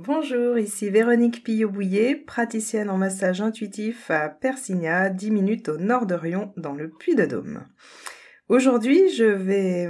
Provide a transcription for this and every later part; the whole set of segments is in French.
Bonjour, ici Véronique Pillot-Bouillet, praticienne en massage intuitif à Persigna, 10 minutes au nord de Rion, dans le Puy-de-Dôme. Aujourd'hui, je vais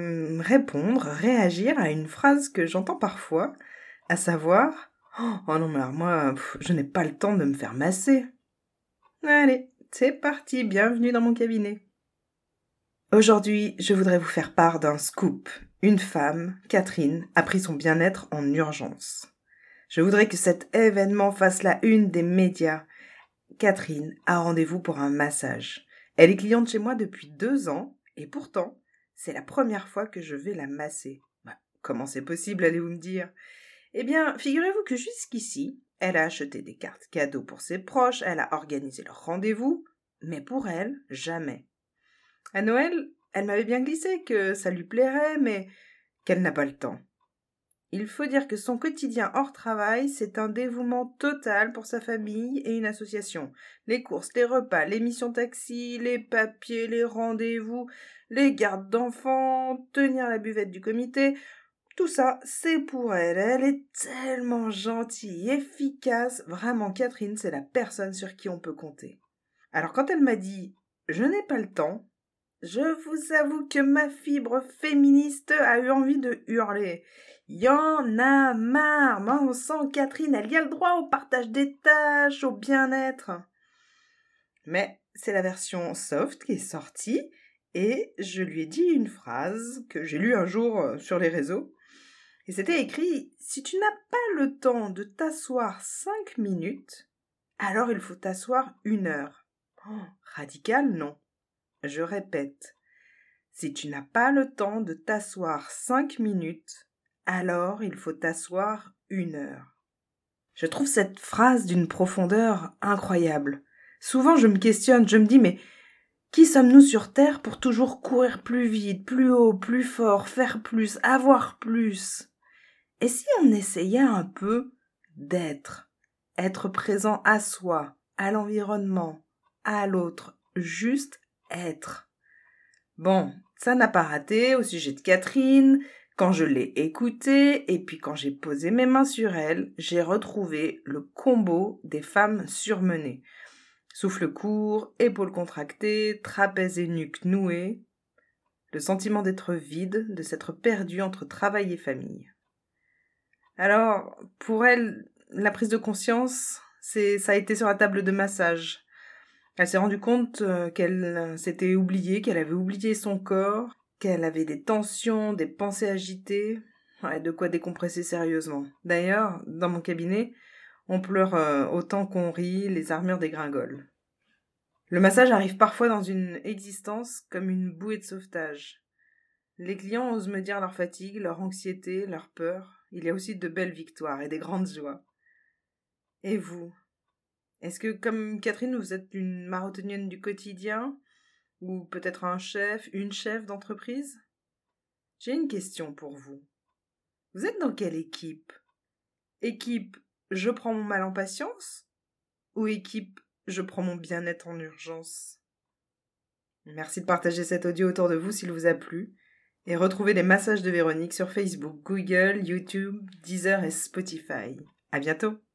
réagir à une phrase que j'entends parfois, à savoir « Oh non, mais alors moi, je n'ai pas le temps de me faire masser. » Allez, c'est parti, bienvenue dans mon cabinet. Aujourd'hui, je voudrais vous faire part d'un scoop. Une femme, Catherine, a pris son bien-être en urgence. Je voudrais que cet événement fasse la une des médias. Catherine a rendez-vous pour un massage. Elle est cliente chez moi depuis 2 ans et pourtant, c'est la première fois que je vais la masser. Comment c'est possible, allez-vous me dire ? Eh bien, figurez-vous que jusqu'ici, elle a acheté des cartes cadeaux pour ses proches, elle a organisé leur rendez-vous, mais pour elle, jamais. À Noël, elle m'avait bien glissé que ça lui plairait, mais qu'elle n'a pas le temps. Il faut dire que son quotidien hors travail, c'est un dévouement total pour sa famille et une association. Les courses, les repas, les missions taxi, les papiers, les rendez-vous, les gardes d'enfants, tenir la buvette du comité, tout ça, c'est pour elle. Elle est tellement gentille, efficace. Vraiment, Catherine, c'est la personne sur qui on peut compter. Alors quand elle m'a dit « Je n'ai pas le temps », je vous avoue que ma fibre féministe a eu envie de hurler. Y en a marre, mon sang, Catherine, elle y a le droit au partage des tâches, au bien-être. Mais c'est la version soft qui est sortie et je lui ai dit une phrase que j'ai lue un jour sur les réseaux. Et c'était écrit « Si tu n'as pas le temps de t'asseoir 5 minutes, alors il faut t'asseoir 1 heure. » Radical, non. Je répète. Si tu n'as pas le temps de t'asseoir 5 minutes, alors il faut t'asseoir 1 heure. Je trouve cette phrase d'une profondeur incroyable. Souvent je me questionne, je me dis mais qui sommes-nous sur Terre pour toujours courir plus vite, plus haut, plus fort, faire plus, avoir plus ? Et si on essayait un peu d'être, être présent à soi, à l'environnement, à l'autre, juste être. Bon, ça n'a pas raté au sujet de Catherine. Quand je l'ai écoutée et puis quand j'ai posé mes mains sur elle, j'ai retrouvé le combo des femmes surmenées. Souffle court, épaules contractées, trapèze et nuque nouée. Le sentiment d'être vide, de s'être perdu entre travail et famille. Alors, pour elle, la prise de conscience, ça a été sur la table de massage. Elle s'est rendue compte qu'elle s'était oubliée, qu'elle avait oublié son corps, qu'elle avait des tensions, des pensées agitées. Ouais, de quoi décompresser sérieusement. D'ailleurs, dans mon cabinet, on pleure autant qu'on rit, les armures dégringolent. Le massage arrive parfois dans une existence comme une bouée de sauvetage. Les clients osent me dire leur fatigue, leur anxiété, leur peur. Il y a aussi de belles victoires et des grandes joies. Et vous ? Est-ce que, comme Catherine, vous êtes une marathonienne du quotidien ? Ou peut-être une chef d'entreprise ? J'ai une question pour vous. Vous êtes dans quelle équipe ? Équipe « je prends mon mal en patience » ou équipe « je prends mon bien-être en urgence » ? Merci de partager cet audio autour de vous s'il vous a plu. Et retrouvez les massages de Véronique sur Facebook, Google, YouTube, Deezer et Spotify. À bientôt!